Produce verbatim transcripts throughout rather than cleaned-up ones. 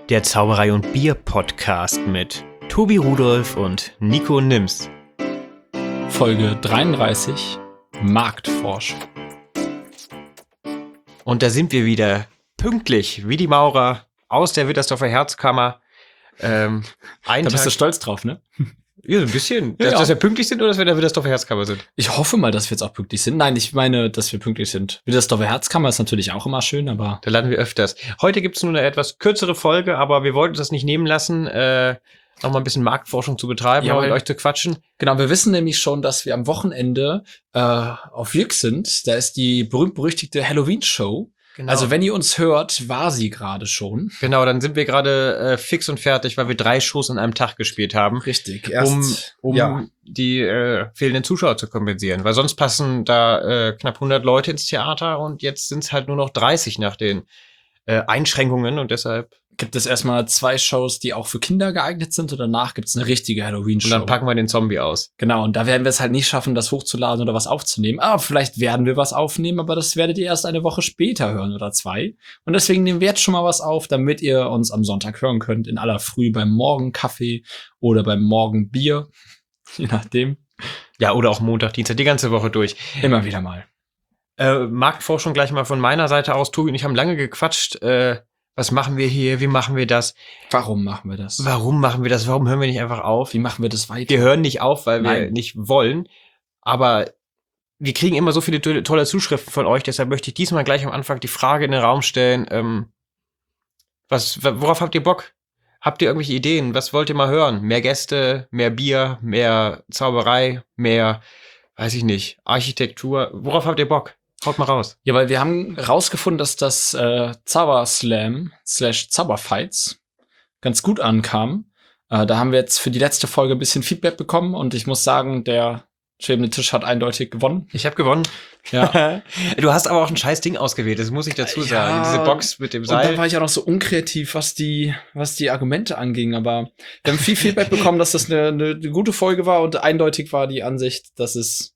Der Zauberei und Bier Podcast mit Tobi Rudolph und Nico Nims. Folge dreiunddreißig, Marktforschung. Und da sind wir wieder, pünktlich, wie die Maurer, aus der Wittersdorfer Herzkammer. Ähm, ein da bist Tag, du stolz drauf, ne? Ja, so ein bisschen. Dass, Ja. dass wir pünktlich sind oder dass wir in der Wittersdorfer Herzkammer sind? Ich hoffe mal, dass wir jetzt auch pünktlich sind. Nein, ich meine, dass wir pünktlich sind. Wittersdorfer Herzkammer ist natürlich auch immer schön, aber Da landen wir öfters. Heute gibt's nur eine etwas kürzere Folge, aber wir wollten das nicht nehmen lassen, äh, noch mal ein bisschen Marktforschung zu betreiben, Ja, und mit weil- euch zu quatschen. genau, wir wissen nämlich schon, dass wir am Wochenende äh, auf Jück sind. Da ist die berühmt-berüchtigte Halloween-Show. Genau. Also wenn ihr uns hört, war sie gerade schon. Genau, dann sind wir gerade äh, fix und fertig, weil wir drei Shows an einem Tag gespielt haben. Richtig. um, um ja. die äh, fehlenden Zuschauer zu kompensieren. Weil sonst passen da äh, knapp hundert Leute ins Theater und jetzt sind es halt nur noch dreißig nach den äh, Einschränkungen und deshalb. Gibt es erstmal zwei Shows, die auch für Kinder geeignet sind und danach gibt es eine richtige Halloween-Show. Und dann packen wir den Zombie aus. Genau, und da werden wir es halt nicht schaffen, das hochzuladen oder was aufzunehmen. Aber vielleicht werden wir was aufnehmen, aber das werdet ihr erst eine Woche später hören oder zwei. Und deswegen nehmen wir jetzt schon mal was auf, damit ihr uns am Sonntag hören könnt, in aller Früh beim Morgenkaffee oder beim Morgenbier. Je nachdem. Ja, oder auch Montag, Dienstag, die ganze Woche durch. Immer wieder mal. Äh, Marktforschung gleich mal von meiner Seite aus. Tobi und ich haben lange gequatscht. Äh, was machen wir hier? Wie machen wir das? Warum machen wir das? Warum machen wir das? Warum hören wir nicht einfach auf? Wie machen wir das weiter? Wir hören nicht auf, weil wir Nein. nicht wollen. Aber wir kriegen immer so viele to- tolle Zuschriften von euch. Deshalb möchte ich diesmal gleich am Anfang die Frage in den Raum stellen. Ähm, was, worauf habt ihr Bock? Habt ihr irgendwelche Ideen? Was wollt ihr mal hören? Mehr Gäste, mehr Bier, mehr Zauberei, mehr, weiß ich nicht, Architektur. Worauf habt ihr Bock? Haut mal raus. Ja, weil wir haben rausgefunden, dass das äh, Zauberslam slash Zauberfights ganz gut ankam. Äh, da haben wir jetzt für die letzte Folge ein bisschen Feedback bekommen und ich muss sagen, der schwebende Tisch hat eindeutig gewonnen. Ich habe gewonnen. Ja. Du hast aber auch ein scheiß Ding ausgewählt, das muss ich dazu sagen. Ja, Diese Box mit dem Und dann Seil. war ich auch noch so unkreativ, was die, was die Argumente anging. Aber wir haben viel Feedback bekommen, dass das eine, eine, eine gute Folge war und eindeutig war die Ansicht, dass es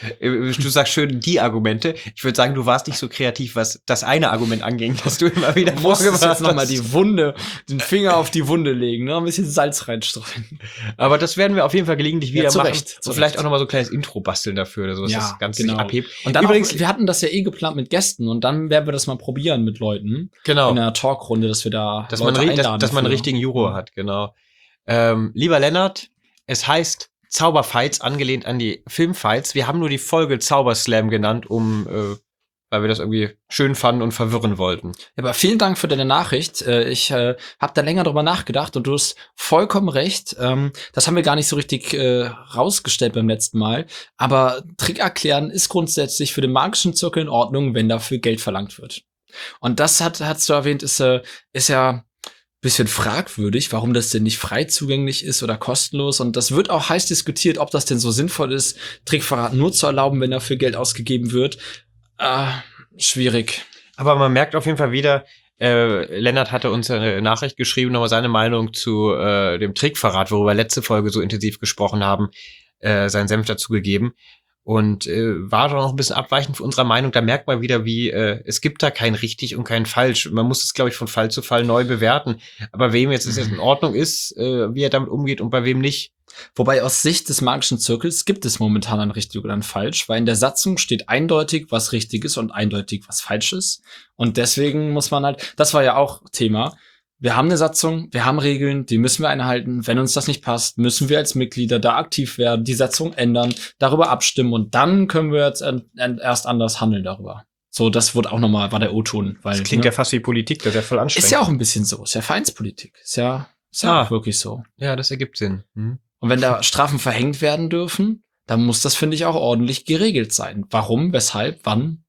Du sagst schön die Argumente. Ich würde sagen, du warst nicht so kreativ, was das eine Argument anging, dass du immer wieder Du musst vorgebracht jetzt noch mal hast. die Wunde, den Finger auf die Wunde legen, ne? Ein bisschen Salz reinstreuen. Aber das werden wir auf jeden Fall gelegentlich wieder Ja, zu machen. Recht, zu Und vielleicht Recht. auch noch mal so ein kleines Intro basteln dafür oder so, dass das Ganze sich abhebt. Und dann Übrigens, auch, wir hatten das ja eh geplant mit Gästen und dann werden wir das mal probieren mit Leuten genau, in einer Talkrunde, dass wir da dass Leute man, ri- dass, einladen dass man einen für. richtigen Juror hat, genau. Ähm, lieber Lennart, es heißt Zauberfights, angelehnt an die Filmfights. Wir haben nur die Folge Zauberslam genannt, um, äh, weil wir das irgendwie schön fanden und verwirren wollten. Ja, aber vielen Dank für deine Nachricht. Äh, Ich äh, habe da länger drüber nachgedacht und du hast vollkommen recht. Ähm, Das haben wir gar nicht so richtig äh, rausgestellt beim letzten Mal. Aber Trick erklären ist grundsätzlich für den magischen Zirkel in Ordnung, wenn dafür Geld verlangt wird. Und das hat, hast du erwähnt, ist, äh, ist ja bisschen fragwürdig, warum das denn nicht frei zugänglich ist oder kostenlos. Und das wird auch heiß diskutiert, ob das denn so sinnvoll ist, Trickverrat nur zu erlauben, wenn dafür Geld ausgegeben wird. Äh, schwierig. Aber man merkt auf jeden Fall wieder, äh, Lennart hatte uns eine Nachricht geschrieben, nochmal seine Meinung zu äh, dem Trickverrat, worüber wir letzte Folge so intensiv gesprochen haben, äh, seinen Senf dazu gegeben. Und äh, war doch noch ein bisschen abweichend von unserer Meinung. Da merkt man wieder, wie äh, es gibt da kein richtig und kein falsch. Man muss es, glaube ich, von Fall zu Fall neu bewerten. Aber wem jetzt es jetzt in Ordnung ist, äh, wie er damit umgeht und bei wem nicht. Wobei aus Sicht des magischen Zirkels gibt es momentan ein richtig oder ein falsch, weil in der Satzung steht eindeutig, was richtig ist und eindeutig, was falsch ist. Und deswegen muss man halt, das war ja auch Thema, wir haben eine Satzung, wir haben Regeln, die müssen wir einhalten. Wenn uns das nicht passt, müssen wir als Mitglieder da aktiv werden, die Satzung ändern, darüber abstimmen und dann können wir jetzt en- en- erst anders handeln darüber. So, das wurde auch nochmal, war der O-Ton. Weil, Das klingt ne, ja fast wie Politik, das ist ja voll anstrengend. ist ja auch ein bisschen so, ist ja Vereinspolitik, ist ja, ist ja Ah. auch wirklich so. Ja, das ergibt Sinn. Hm. Und wenn da Strafen verhängt werden dürfen, dann muss das, finde ich, auch ordentlich geregelt sein. Warum, weshalb, wann?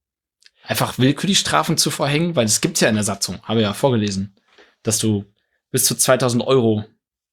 Einfach willkürlich Strafen zu verhängen, weil es gibt's ja in der Satzung, habe ich ja vorgelesen, dass du bis zu zweitausend Euro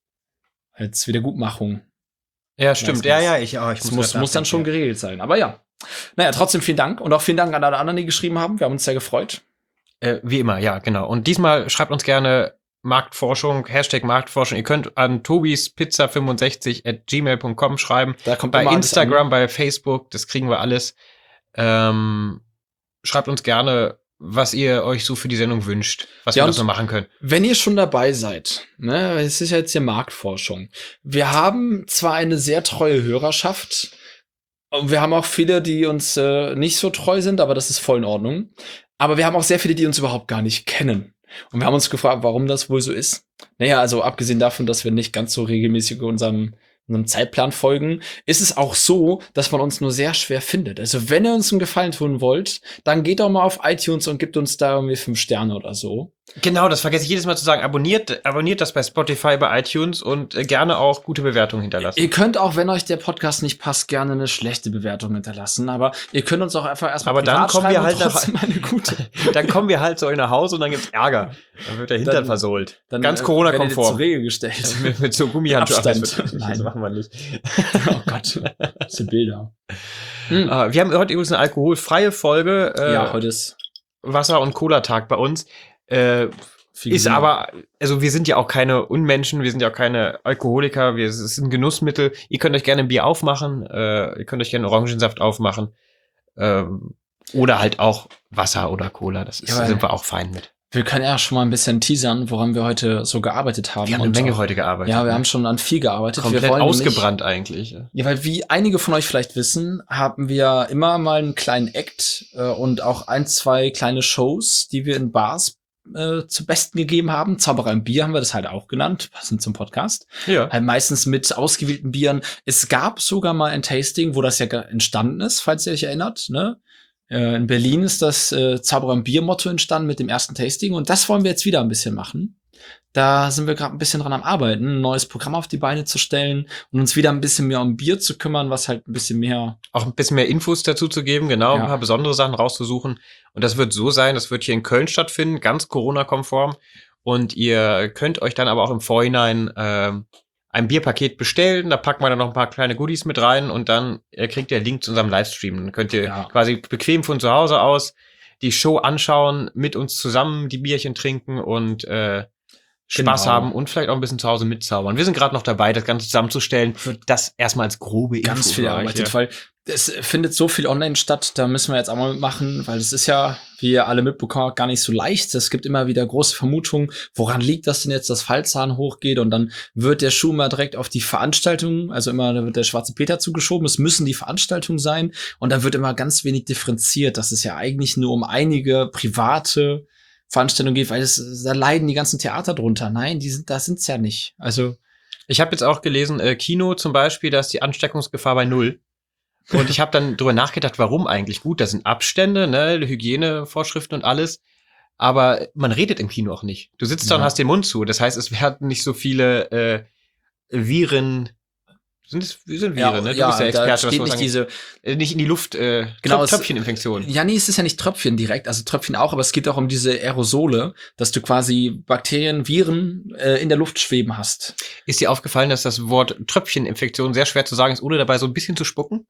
als Wiedergutmachung. Ja, stimmt. Weiß Ja, nicht. ja, ich, oh, ich Das muss, muss, grad muss dann schon nachdenken. geregelt sein. Aber ja. Naja, trotzdem vielen Dank und auch vielen Dank an alle anderen, die geschrieben haben. Wir haben uns sehr gefreut. Äh, wie immer, ja, genau. Und diesmal schreibt uns gerne Marktforschung, Hashtag Marktforschung. Ihr könnt an tobispizza fünfundsechzig at gmail punkt com schreiben. Da kommt Bei immer alles Instagram, an. bei Facebook, das kriegen wir alles. Ähm, schreibt uns gerne was ihr euch so für die Sendung wünscht, was Ja, wir und noch so machen können. Wenn ihr schon dabei seid, ne, es ist ja jetzt hier Marktforschung. Wir haben zwar eine sehr treue Hörerschaft, und wir haben auch viele, die uns äh, nicht so treu sind, aber das ist voll in Ordnung. Aber wir haben auch sehr viele, die uns überhaupt gar nicht kennen. Und wir haben uns gefragt, warum das wohl so ist. Naja, also abgesehen davon, dass wir nicht ganz so regelmäßig unserem unserem Zeitplan folgen, ist es auch so, dass man uns nur sehr schwer findet. Also wenn ihr uns einen Gefallen tun wollt, dann geht doch mal auf iTunes und gebt uns da irgendwie fünf Sterne oder so. Genau, das vergesse ich jedes Mal zu sagen. Abonniert, abonniert das bei Spotify, bei iTunes und äh, gerne auch gute Bewertungen hinterlassen. Ihr könnt auch, wenn euch der Podcast nicht passt, gerne eine schlechte Bewertung hinterlassen. Aber ihr könnt uns auch einfach erstmal Aber dann kommen wir halt nach, eine gute. dann kommen wir halt zu euch nach Hause und dann gibt's Ärger. Dann wird der Hintern Dann- versohlt. Dann, Ganz äh, Corona-konform. werdet ihr zur Regel gestellt. mit, mit so Gummihandschuhen. Abstand. Das, wird- das Nein. machen wir nicht. Oh Gott, das sind Bilder. Hm. Ah, wir haben heute übrigens eine alkoholfreie Folge. Äh, Ja, heute ist Wasser- und Cola-Tag bei uns. Äh, viel ist gesünder. aber, also wir sind ja auch keine Unmenschen, wir sind ja auch keine Alkoholiker, wir, es ist ein Genussmittel. Ihr könnt euch gerne ein Bier aufmachen, äh, ihr könnt euch gerne Orangensaft aufmachen. Ähm, oder halt auch Wasser oder Cola, das ist, Ja, sind wir auch fein mit. Wir können ja schon mal ein bisschen teasern, woran wir heute so gearbeitet haben. Wir haben eine Und Menge auch- heute gearbeitet. Ja, wir ne? haben schon an viel gearbeitet. komplett wir wollen ausgebrannt eigentlich. Nämlich, ja, weil wie einige von euch vielleicht wissen, haben wir immer mal einen kleinen Act äh, und auch ein, zwei kleine Shows, die wir in Bars äh, zu Besten gegeben haben. Zauberer im Bier haben wir das halt auch genannt, passend zum Podcast. Ja. Halt meistens mit ausgewählten Bieren. Es gab sogar mal ein Tasting, wo das ja ge- entstanden ist, falls ihr euch erinnert, ne? Äh, in Berlin ist das äh, Zauberer im Bier-Motto entstanden mit dem ersten Tasting und das wollen wir jetzt wieder ein bisschen machen. Da sind wir gerade ein bisschen dran am Arbeiten, ein neues Programm auf die Beine zu stellen und uns wieder ein bisschen mehr um Bier zu kümmern, was halt ein bisschen mehr. Auch ein bisschen mehr Infos dazu zu geben, genau, Ja. ein paar besondere Sachen rauszusuchen. Und das wird so sein, das wird hier in Köln stattfinden, ganz Corona-konform. Und ihr könnt euch dann aber auch im Vorhinein ähm, ein Bierpaket bestellen. Da packen wir dann noch ein paar kleine Goodies mit rein und dann äh, kriegt ihr den Link zu unserem Livestream. Dann könnt ihr Ja. quasi bequem von zu Hause aus die Show anschauen, mit uns zusammen die Bierchen trinken und äh, Spaß Genau. haben und vielleicht auch ein bisschen zu Hause mitzaubern. Wir sind gerade noch dabei, das Ganze zusammenzustellen. Das erstmal als grobe Info. Ganz viel für euch, erarbeitet, ja. weil es findet so viel online statt, da müssen wir jetzt auch mal mitmachen, weil es ist ja, wie ihr alle mitbekommen habt, gar nicht so leicht. Es gibt immer wieder große Vermutungen, woran liegt das denn jetzt, dass Fallzahn hochgeht und dann wird der Schuh mal direkt auf die Veranstaltung, also immer da wird der schwarze Peter zugeschoben, es müssen die Veranstaltungen sein und dann wird immer ganz wenig differenziert, dass es ja eigentlich nur um einige private Veranstaltungen geht, weil es, da leiden die ganzen Theater drunter. Nein, die sind, da sind's ja nicht. Also Ich habe jetzt auch gelesen, äh, Kino zum Beispiel, da ist die Ansteckungsgefahr bei null. Und ich habe dann drüber nachgedacht, warum eigentlich? Gut, das sind Abstände, ne, Hygienevorschriften und alles. Aber man redet im Kino auch nicht. Du sitzt da und Ja. hast den Mund zu. Das heißt, es werden nicht so viele äh, Viren. Sind es wie sind Viren, ne? Du bist der Experte, da was steht sowas nicht angeht. diese Äh, nicht in die Luft, äh, Genau, Tröp- es- Tröpfcheninfektion. Ja, nee, es ist ja nicht Tröpfchen direkt, also Tröpfchen auch, aber es geht auch um diese Aerosole, dass du quasi Bakterien, Viren äh, in der Luft schweben hast. Ist dir aufgefallen, dass das Wort Tröpfcheninfektion sehr schwer zu sagen ist, ohne dabei so ein bisschen zu spucken?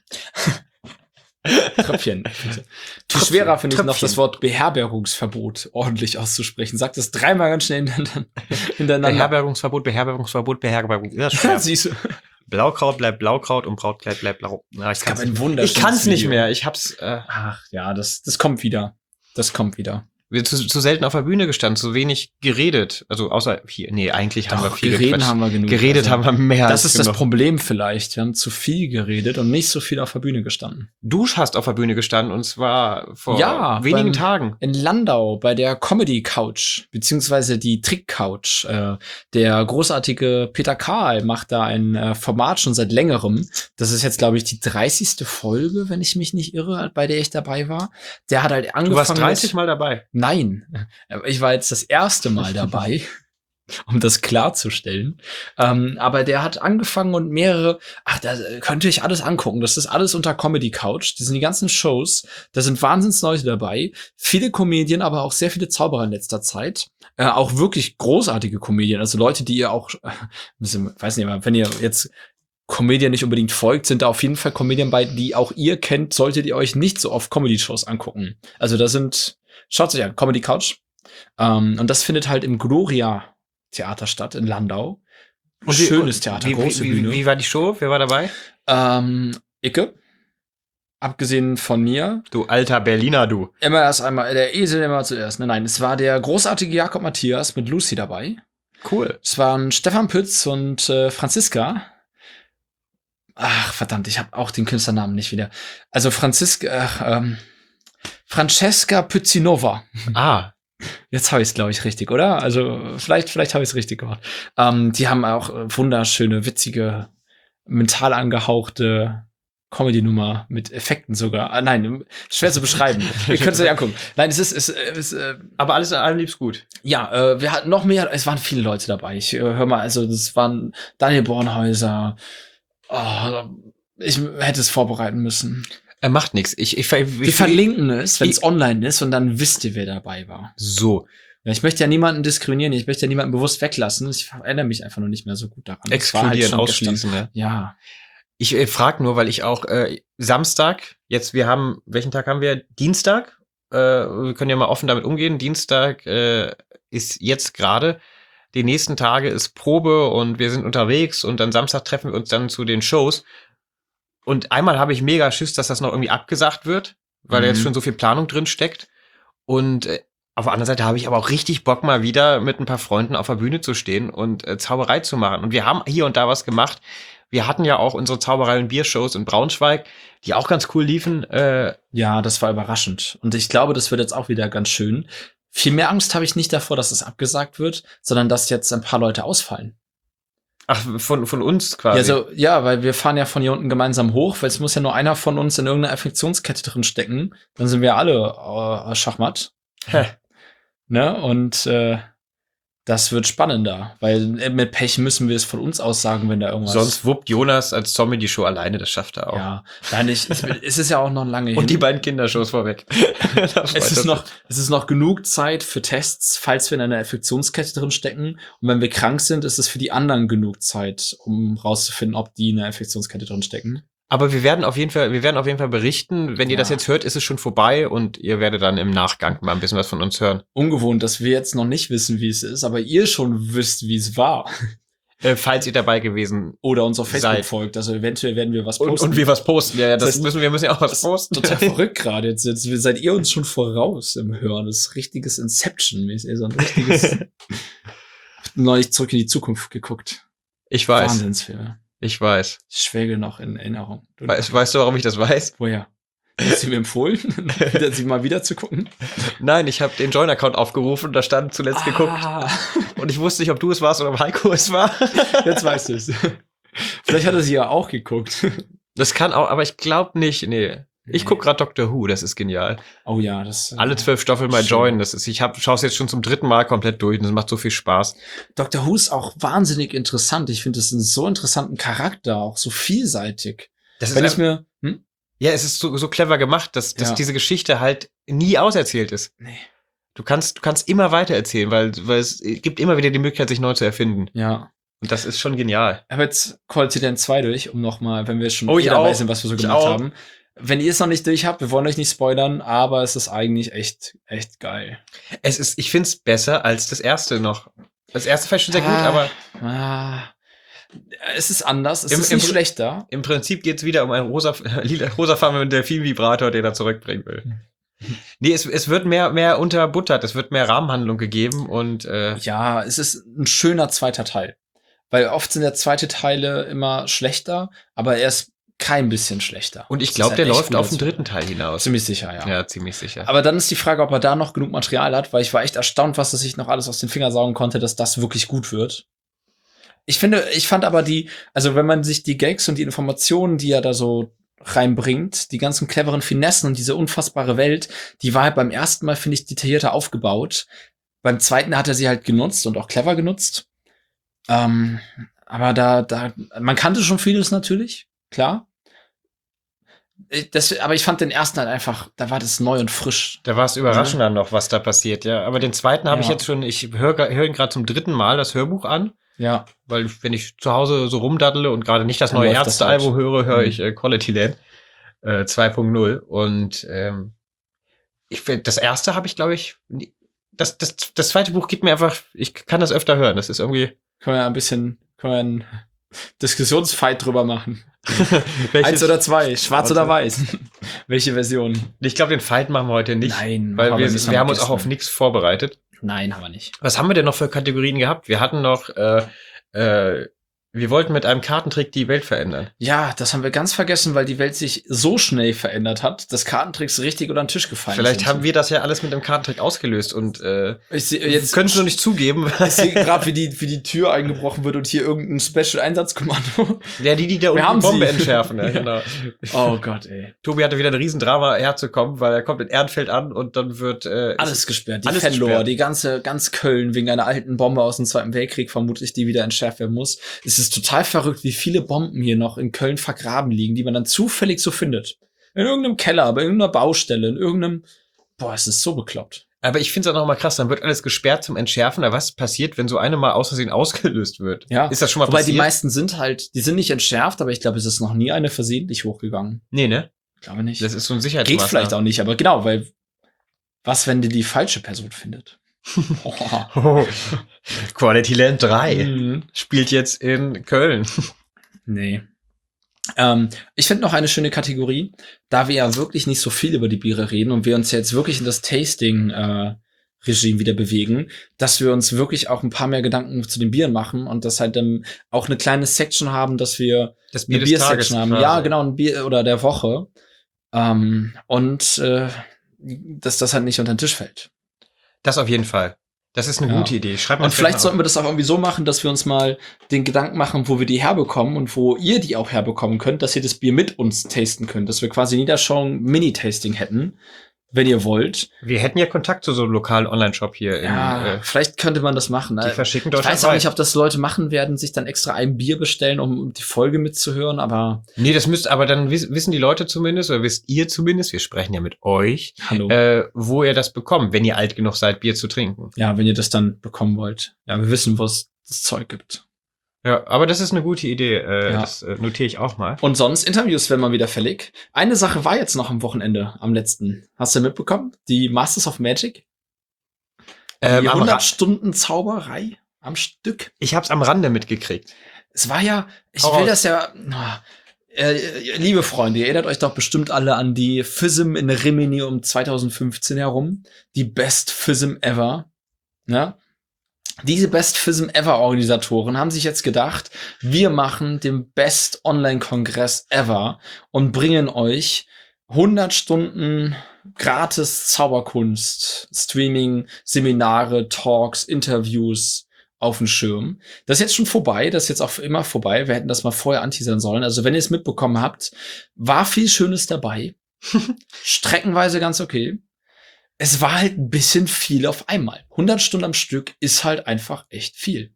Tröpfchen. Viel Tröpfchen, schwerer finde ich noch Tröpfchen. das Wort Beherbergungsverbot ordentlich auszusprechen. Sag das dreimal ganz schnell hintereinander. hintereinander. Beherbergungsverbot, Beherbergungsverbot, Beherbergung. Das ist schwer. Siehst du. Blaukraut bleibt Blaukraut und Brautkleid bleibt Blau. Ja, ich Es gab kann's ein nicht. wunderschönes Ich kann's nicht Video. mehr. Ich hab's äh, Ach ja, das, das kommt wieder. Das kommt wieder. wir zu, zu selten auf der Bühne gestanden, zu wenig geredet. Also außer hier. Nee, eigentlich haben wir Doch, viel geredet gequatscht. haben wir genug. Geredet Also, haben wir mehr. Das als ist das genug. Problem vielleicht. Wir haben zu viel geredet und nicht so viel auf der Bühne gestanden. Du hast auf der Bühne gestanden und zwar vor Ja, wenigen beim- Tagen. In Landau bei der Comedy Couch, beziehungsweise die Trick Couch. Äh, der großartige Peter Kahl macht da ein äh, Format schon seit längerem. Das ist jetzt, glaube ich, die dreißigste Folge, wenn ich mich nicht irre, bei der ich dabei war. Der hat halt angefangen. Du warst dreißig mit- Mal dabei. Nein, ich war jetzt das erste Mal dabei, um das klarzustellen. Ähm, aber der hat angefangen und mehrere, ach, da könnt ihr euch alles angucken. Das ist alles unter Comedy Couch. Das sind die ganzen Shows. Da sind wahnsinns Leute dabei. Viele Comedien, aber auch sehr viele Zauberer in letzter Zeit. Äh, auch wirklich großartige Comedien. Also Leute, die ihr auch, äh, bisschen, weiß nicht, aber wenn ihr jetzt Comedian nicht unbedingt folgt, sind da auf jeden Fall Comedian bei, die auch ihr kennt, solltet ihr euch nicht so oft Comedy-Shows angucken. Also da sind, schaut euch an, Comedy Couch. Ähm, und das findet halt im Gloria Theater statt in Landau. Und wie- Schönes und Theater, wie, große wie, Bühne. Wie, wie war die Show? Wer war dabei? Ähm, Icke, abgesehen von mir. Du alter Berliner, du. Immer erst einmal, der Esel immer zuerst. Nein, nein, es war der großartige Jakob Matthias mit Lucy dabei. Cool. Es waren Stefan Pütz und äh, Franziska. Ach, verdammt, ich habe auch den Künstlernamen nicht wieder. Also Franziska, äh, ähm, Francesca Pützinova. Ah. Jetzt habe ich es, glaube ich, richtig, oder? Also vielleicht, vielleicht habe ich es richtig gemacht. Ähm, die haben auch wunderschöne, witzige, mental angehauchte Comedy-Nummer mit Effekten sogar. Ah, nein, schwer zu beschreiben. Ihr könnt es euch angucken. Nein, es ist, es ist äh, aber alles in allem lieb's gut. Ja, äh, wir hatten noch mehr, es waren viele Leute dabei. Ich äh, hör mal, also das waren Daniel Bornhäuser. Oh, ich hätte es vorbereiten müssen. Er macht nichts. Ich, ich, ich, wir verlinken es, wenn es online ist, und dann wisst ihr, wer dabei war. So. Ja, ich möchte ja niemanden diskriminieren, ich möchte ja niemanden bewusst weglassen. Ich erinnere mich einfach noch nicht mehr so gut daran. Exkludieren, halt ausschließen, ja. Ja. Ich äh, frage nur, weil ich auch äh, Samstag, jetzt wir haben, welchen Tag haben wir? Dienstag? Äh, wir können ja mal offen damit umgehen. Dienstag äh, ist jetzt gerade. Die nächsten Tage ist Probe und wir sind unterwegs und dann Samstag treffen wir uns dann zu den Shows. Und einmal habe ich mega Schiss, dass das noch irgendwie abgesagt wird, weil mhm. da jetzt schon so viel Planung drin steckt. Und äh, auf der anderen Seite habe ich aber auch richtig Bock, mal wieder mit ein paar Freunden auf der Bühne zu stehen und äh, Zauberei zu machen. Und wir haben hier und da was gemacht. Wir hatten ja auch unsere Zauberei- und Biershows in Braunschweig, die auch ganz cool liefen. Äh, ja, das war überraschend. Und ich glaube, das wird jetzt auch wieder ganz schön. Viel mehr Angst habe ich nicht davor, dass es abgesagt wird, sondern dass jetzt ein paar Leute ausfallen. Ach, von, von uns quasi? Ja, so, ja, weil wir fahren ja von hier unten gemeinsam hoch, weil es muss ja nur einer von uns in irgendeiner Infektionskette drin stecken. Dann sind wir alle äh, Schachmatt. Hä. Ne? Und äh, das wird spannender, weil mit Pech müssen wir es von uns aus sagen, wenn da irgendwas... Sonst wuppt Jonas als Zombie die Show alleine, das schafft er auch. Ja, nein, ich, es ist ja auch noch lange hin. Und die beiden Kindershows vorweg. es, ist noch, es ist noch genug Zeit für Tests, falls wir in einer Infektionskette drin stecken. Und wenn wir krank sind, ist es für die anderen genug Zeit, um rauszufinden, ob die in einer Infektionskette drin stecken. Aber wir werden auf jeden Fall, wir werden auf jeden Fall berichten. Wenn ihr ja. das jetzt hört, ist es schon vorbei und ihr werdet dann im Nachgang mal ein bisschen was von uns hören. Ungewohnt, dass wir jetzt noch nicht wissen, wie es ist, aber ihr schon wisst, wie es war. Äh, falls ihr dabei gewesen oder uns auf Facebook seid. folgt. Also eventuell werden wir was posten. Und, und wir was posten. Ja, ja, das, das heißt, müssen wir müssen ja auch was posten. Total verrückt gerade. Jetzt, jetzt seid ihr uns schon voraus im Hören. Das ist richtiges Inception-mäßig. So ein richtiges neulich zurück in die Zukunft geguckt. Ich weiß. Wahnsinnsfilme. Ich weiß. Ich schwelge noch in Erinnerung. Du weißt, weißt du, warum ich das weiß? Woher? Hast du mir empfohlen, wieder, sie mal wieder zu gucken? Nein, ich habe den Join-Account aufgerufen, da stand zuletzt ah. geguckt. Und ich wusste nicht, ob du es warst oder ob Heiko es war. Jetzt weißt du es. Vielleicht hat er sie ja auch geguckt. Das kann auch, aber ich glaube nicht. Nee. Ich guck gerade Doctor Who, das ist genial. Oh ja, das. Alle zwölf Staffeln mal joinen. Das ist, ich hab, schaue es jetzt schon zum dritten Mal komplett durch und das macht so viel Spaß. Doctor Who ist auch wahnsinnig interessant. Ich finde, das ist einen so interessanten Charakter, auch so vielseitig. Das Wenn ist ich mir, hm? Ja, es ist so, so clever gemacht, dass, dass ja. diese Geschichte halt nie auserzählt ist. Nee. Du kannst, du kannst immer weitererzählen, weil, weil es gibt immer wieder die Möglichkeit, sich neu zu erfinden. Ja. Und das ist schon genial. Ich habe jetzt Quality Dan zwei durch, um nochmal, wenn wir schon oh, eh dabei auch. sind, was wir so ich gemacht auch. haben. Wenn ihr es noch nicht durch habt, wir wollen euch nicht spoilern, aber es ist eigentlich echt, echt geil. Es ist, ich find's besser als das erste noch. Das erste fand ich schon sehr ah, gut, aber. Ah. Es ist anders, es Im, ist nicht im, schlechter. Im Prinzip geht's wieder um einen rosa, lila, rosafarbenen Delfin-Vibrator, den er zurückbringen will. Nee, es, es wird mehr, mehr unterbuttert, es wird mehr Rahmenhandlung gegeben und, äh ja, es ist ein schöner zweiter Teil. Weil oft sind ja zweite Teile immer schlechter, aber er ist kein bisschen schlechter. Und ich glaube, der läuft auf den dritten Teil hinaus. Ziemlich sicher, ja. Ja, ziemlich sicher. Aber dann ist die Frage, ob er da noch genug Material hat, weil ich war echt erstaunt, was er sich noch alles aus den Fingern saugen konnte, dass das wirklich gut wird. Ich finde, ich fand aber die, also wenn man sich die Gags und die Informationen, die er da so reinbringt, die ganzen cleveren Finessen und diese unfassbare Welt, die war halt beim ersten Mal, finde ich, detaillierter aufgebaut. Beim zweiten hat er sie halt genutzt und auch clever genutzt. Ähm, aber da, da, man kannte schon vieles natürlich, klar. Das, aber ich fand den ersten halt einfach, da war das neu und frisch. Da war es überraschender ja. noch, was da passiert, ja. Aber den zweiten habe ja. ich jetzt schon, ich höre hör ihn gerade zum dritten Mal das Hörbuch an. Ja. Weil wenn ich zu Hause so rumdaddle und gerade nicht das neue Ärzte-Album höre, höre ich äh, Quality Land äh, zwei Punkt null. Und ähm, ich finde, das erste habe ich, glaube ich, das, das, das zweite Buch gibt mir einfach, ich kann das öfter hören. Das ist irgendwie. Können wir ein bisschen, können wir einen Diskussionsfight drüber machen. Eins oder zwei, schwarz oder weiß. Welche Version? Ich glaube, den Fight machen wir heute nicht. Nein, weil machen wir, wir nicht, wir haben haben wir uns auch gestern. auf nichts vorbereitet. Nein, haben wir nicht. Was haben wir denn noch für Kategorien gehabt? Wir hatten noch, äh, äh, wir wollten mit einem Kartentrick die Welt verändern. Ja, das haben wir ganz vergessen, weil die Welt sich so schnell verändert hat, dass Kartentricks richtig unter den Tisch gefallen Vielleicht sind. haben wir das ja alles mit dem Kartentrick ausgelöst und äh, Ich seh, jetzt jetzt können es nur nicht zugeben. Ich sehe gerade, wie die, wie die Tür eingebrochen wird und hier irgendein Special-Einsatzkommando. Ja, die, die da Wir unten haben die Bombe sie. entschärfen. Ja, Ja. genau. Oh Gott, ey. Tobi hatte wieder ein Riesendrama herzukommen, weil er kommt in Ehrenfeld an und dann wird äh, Alles gesperrt. Die alles Fanlore, gesperrt. die ganze, ganz Köln wegen einer alten Bombe aus dem Zweiten Weltkrieg vermutlich, die wieder entschärft werden muss. Es ist total verrückt, wie viele Bomben hier noch in Köln vergraben liegen, die man dann zufällig so findet. In irgendeinem Keller, bei irgendeiner Baustelle, in irgendeinem, boah, es ist so bekloppt. Aber ich finde es auch noch mal krass, dann wird alles gesperrt zum Entschärfen. Aber was passiert, wenn so eine mal aus Versehen ausgelöst wird? Ja. Ist das schon mal Wobei passiert? die meisten sind halt, die sind nicht entschärft, aber ich glaube, es ist noch nie eine versehentlich hochgegangen. Nee, ne? Ich glaube nicht. Das ist so ein Geht Sicherheitsmaßnahme. vielleicht auch nicht, aber genau, weil was, wenn die die falsche Person findet? Oh. Oh. Quality Land drei Mhm. spielt jetzt in Köln. Nee. Ähm, ich finde noch eine schöne Kategorie, da wir ja wirklich nicht so viel über die Biere reden und wir uns jetzt wirklich in das Tasting-Regime wieder bewegen, dass wir uns wirklich auch ein paar mehr Gedanken zu den Bieren machen und dass halt ähm, auch eine kleine Section haben, dass wir Das eine des Bier-Section Tages haben. quasi. Ja, genau, ein Bier oder der Woche. Ähm, und äh, dass das halt nicht unter den Tisch fällt. Das auf jeden Fall. Das ist eine Ja. gute Idee. Schreibt Und vielleicht sollten wir das auch irgendwie so machen, dass wir uns mal den Gedanken machen, wo wir die herbekommen und wo ihr die auch herbekommen könnt, dass ihr das Bier mit uns tasten könnt. Dass wir quasi in jeder Show ein Mini-Tasting hätten, wenn ihr wollt. Wir hätten ja Kontakt zu so einem lokalen Online-Shop hier. In, Ja, äh, vielleicht könnte man das machen. die Äh, verschicken Ich weiß auch deutschlandweit. nicht, ob das Leute machen werden, sich dann extra ein Bier bestellen, um die Folge mitzuhören, aber Nee, das müsst, aber dann wiss, wissen die Leute zumindest, oder wisst ihr zumindest, wir sprechen ja mit euch, hallo. äh, wo ihr das bekommt, wenn ihr alt genug seid, Bier zu trinken. Ja, wenn ihr das dann bekommen wollt. Ja, wir wissen, wo es das Zeug gibt. Ja, aber das ist eine gute Idee. Äh, Ja. Das äh, notiere ich auch mal. Und sonst, Interviews werden mal wieder fällig. Eine Sache war jetzt noch am Wochenende, am letzten. Hast du mitbekommen? Die Masters of Magic? Die Ähm, am hundert Ra- Stunden Zauberei am Stück. ich hab's am Rande mitgekriegt. Es war ja, ich Hau will raus. das ja, na, äh, liebe Freunde, ihr erinnert euch doch bestimmt alle an die F I S M in Rimini um zwanzig fünfzehn herum. Die Best F I S M ever. Ja? Diese Best F I S M ever Organisatoren haben sich jetzt gedacht, wir machen den Best Online-Kongress ever und bringen euch hundert Stunden gratis Zauberkunst, Streaming, Seminare, Talks, Interviews auf den Schirm. Das ist jetzt schon vorbei, das ist jetzt auch immer vorbei. Wir hätten das mal vorher anteasern sollen. Also wenn ihr es mitbekommen habt, war viel Schönes dabei. Streckenweise ganz okay. Es war halt ein bisschen viel auf einmal. hundert Stunden am Stück ist halt einfach echt viel.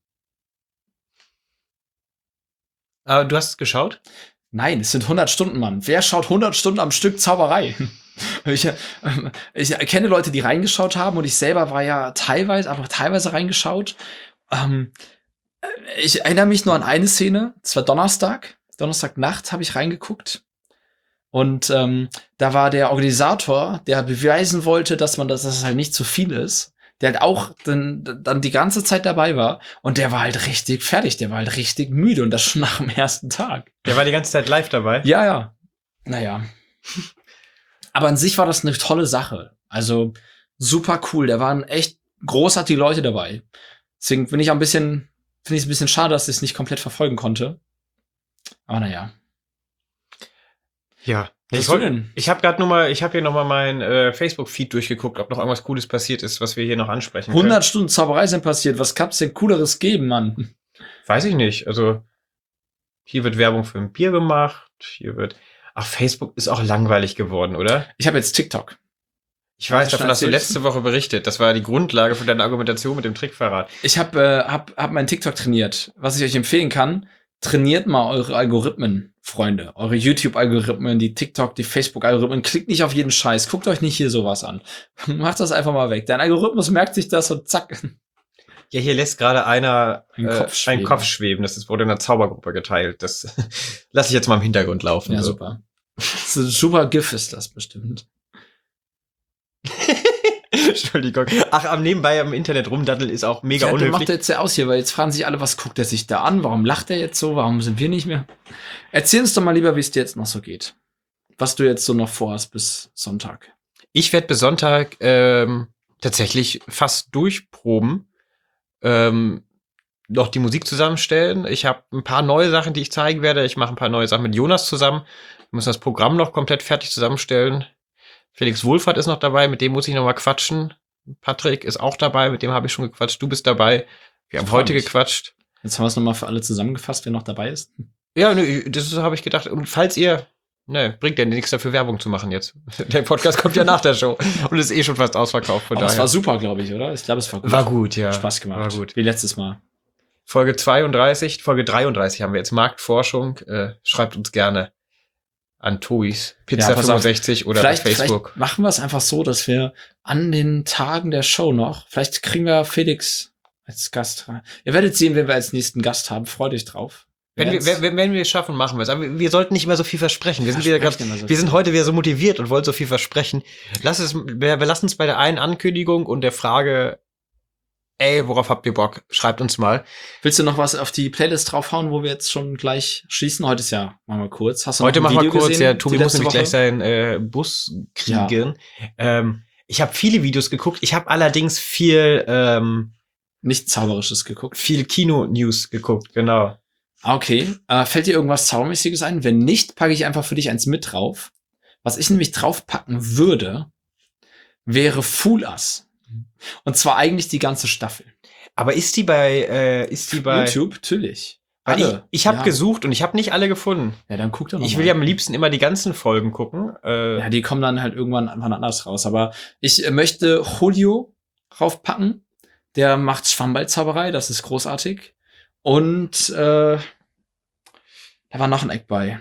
Aber du hast es geschaut? Nein, es sind hundert Stunden, Mann. Wer schaut hundert Stunden am Stück Zauberei? Ich, ähm, ich kenne Leute, die reingeschaut haben und ich selber war ja teilweise, aber teilweise reingeschaut. Ähm, ich erinnere mich nur an eine Szene. Es war Donnerstag. Donnerstagnacht habe ich reingeguckt. Und ähm, da war der Organisator, der beweisen wollte, dass man das, dass es halt nicht zu viel ist. Der halt auch dann, dann die ganze Zeit dabei war. Und der war halt richtig fertig. Der war halt richtig müde. Und das schon nach dem ersten Tag. Der war die ganze Zeit live dabei. Ja, ja. Naja. Aber an sich war das eine tolle Sache. Also super cool. Da waren echt großartige Leute dabei. Deswegen bin ich auch ein bisschen, finde ich es ein bisschen schade, dass ich es nicht komplett verfolgen konnte. Aber naja. Ja. Was Ich, du wollt- denn? ich habe gerade nur mal, ich habe hier noch mal mein äh, Facebook-Feed durchgeguckt, ob noch irgendwas Cooles passiert ist, was wir hier noch ansprechen können. hundert Stunden Zauberei sind passiert. Was kann's denn Cooleres geben, Mann? Weiß ich nicht. Also hier wird Werbung für ein Bier gemacht. Hier wird. Ach, Facebook ist auch langweilig geworden, oder? Ich habe jetzt TikTok. Ich weiß, Hast du davon hast du schon letzte Woche berichtet. Das war die Grundlage für deine Argumentation mit dem Trickverrat. Ich habe äh, hab, hab mein TikTok trainiert. Was ich euch empfehlen kann, trainiert mal eure Algorithmen, Freunde. Eure YouTube-Algorithmen, die TikTok, die Facebook-Algorithmen. Klickt nicht auf jeden Scheiß. Guckt euch nicht hier sowas an. Macht das einfach mal weg. Dein Algorithmus merkt sich das und zack. Ja, hier lässt gerade einer Ein äh, Kopf schweben. einen Kopf schweben. Das ist, wurde in einer Zaubergruppe geteilt. Das lasse ich jetzt mal im Hintergrund laufen. Ja, so. super. So ein super GIF ist das bestimmt. Entschuldigung. Ach, am nebenbei am Internet rumdaddeln ist auch mega Ja, du macht unhöflich. er jetzt ja aus hier, weil jetzt fragen sich alle, was guckt er sich da an? Warum lacht er jetzt so? Warum sind wir nicht mehr? Erzähl uns doch mal lieber, wie es dir jetzt noch so geht. was du jetzt so noch vorhast bis Sonntag. Ich werde bis Sonntag ähm, tatsächlich fast durchproben, ähm, noch die Musik zusammenstellen. Ich habe ein paar neue Sachen, die ich zeigen werde. Ich mache ein paar neue Sachen mit Jonas zusammen. Wir müssen das Programm noch komplett fertig zusammenstellen. Felix Wohlfahrt ist noch dabei, mit dem muss ich noch mal quatschen. Patrick ist auch dabei, mit dem habe ich schon gequatscht. Du bist dabei. Wir haben heute mich. gequatscht. Jetzt haben wir es nochmal für alle zusammengefasst, wer noch dabei ist. Ja, nö, das habe ich gedacht. Und falls ihr, ne, bringt ja nichts dafür, Werbung zu machen jetzt. Der Podcast kommt ja nach der Show und ist eh schon fast ausverkauft. Von Aber daher. es war super, glaube ich, oder? Ich glaube, es war gut. War gut, ja. Spaß gemacht. War gut. Wie letztes Mal. Folge zweiunddreißig, Folge dreiunddreißig haben wir jetzt Marktforschung. Äh, schreibt uns gerne an Tois Pizza Ja, pass auf. fünfundsechzig oder Vielleicht, bei Facebook. vielleicht machen wir es einfach so, dass wir an den Tagen der Show noch, vielleicht kriegen wir Felix als Gast rein. Ihr werdet sehen, wen wir als nächsten Gast haben. Freut euch drauf. Wenn wir, Werden's- wenn, wenn wir es schaffen, machen wir es. Aber wir, wir sollten nicht immer so viel versprechen. Wir sind wieder Versprechen grad, immer so wir sind viel. heute wieder so motiviert und wollen so viel versprechen. Lass es, wir, wir lassen uns bei der einen Ankündigung und der Frage, ey, worauf habt ihr Bock? Schreibt uns mal. Willst du noch was auf die Playlist draufhauen, wo wir jetzt schon gleich schließen? Heute ist ja, machen wir kurz. Hast du Heute noch ein machen wir Video kurz, gesehen, ja, Tobi die muss letzte nämlich gleich Woche? seinen äh, Bus kriegen. Ähm, ich habe viele Videos geguckt. Ich habe allerdings viel, ähm, Nichts Zauberisches geguckt. viel Kino-News geguckt, genau. Ah, okay. Äh, fällt dir irgendwas Zaubermäßiges ein? Wenn nicht, packe ich einfach für dich eins mit drauf. Was ich nämlich draufpacken würde, wäre Fool Us. Und zwar eigentlich die ganze Staffel. Aber ist die bei, äh, ist die bei YouTube, natürlich. Weil ich, Alle. ich habe ja. gesucht und ich habe nicht alle gefunden. Ja, dann guck doch noch Ich mal. will ja am liebsten immer die ganzen Folgen gucken. Äh, Ja, die kommen dann halt irgendwann wann anders raus. Aber ich äh, möchte Julio raufpacken. Der macht Schwammballzauberei, das ist großartig. Und äh, da war noch ein Eck bei.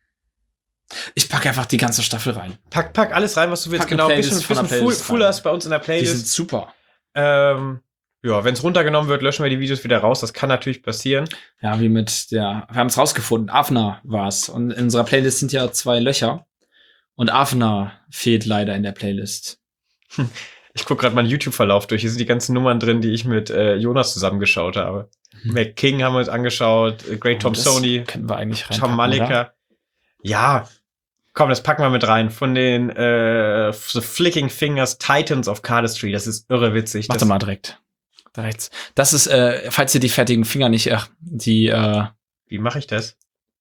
Ich packe einfach die ganze Staffel rein. pack, pack alles rein, was du willst. Pack eine Genau, ein Playlist bisschen, von der bisschen Full, Playlist Full rein. Us bei uns in der Die sind Playlist. super. Ähm, ja, wenn es runtergenommen wird, löschen wir die Videos wieder raus. Das kann natürlich passieren. Ja, wie mit der, wir haben es rausgefunden, Avner war's. Und in unserer Playlist sind ja zwei Löcher. Und Avner fehlt leider in der Playlist. Ich gucke gerade meinen YouTube-Verlauf durch. Hier sind die ganzen Nummern drin, die ich mit äh, Jonas zusammengeschaut habe. Mhm. Mac King haben wir uns angeschaut, äh, Great Tom Oh, das Sony, können wir eigentlich rein. Tom Malika. Ja, komm, das packen wir mit rein. Von den äh, The Flicking Fingers Titans of Cardistry. Das ist irre witzig. Warte das, mal direkt. Da rechts. Das ist, äh, falls ihr die fertigen Finger nicht, ach, die, äh, Wie mache ich das?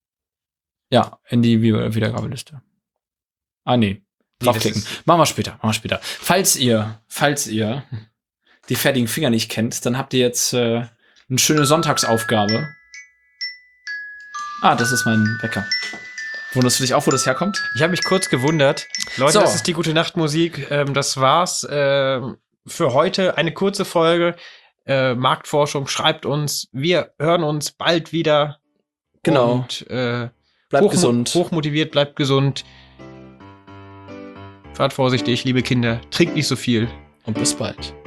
ja, in die Vi- Wiedergabeliste. Ah, nee. Draufklicken. Nee, das machen wir später, machen wir später. Falls ihr, falls ihr die fertigen Finger nicht kennt, dann habt ihr jetzt äh, eine schöne Sonntagsaufgabe. Ah, das ist mein Wecker. Wunderst du dich auch, wo das herkommt? Ich habe mich kurz gewundert. Leute, So. das ist die gute Nachtmusik. Ähm, das war's ähm, für heute. Eine kurze Folge. Äh, Marktforschung, schreibt uns. Wir hören uns bald wieder. Genau. Und äh, Bleibt hochmo- gesund. hochmotiviert, bleibt gesund. Fahrt vorsichtig, liebe Kinder. Trinkt nicht so viel. Und bis bald.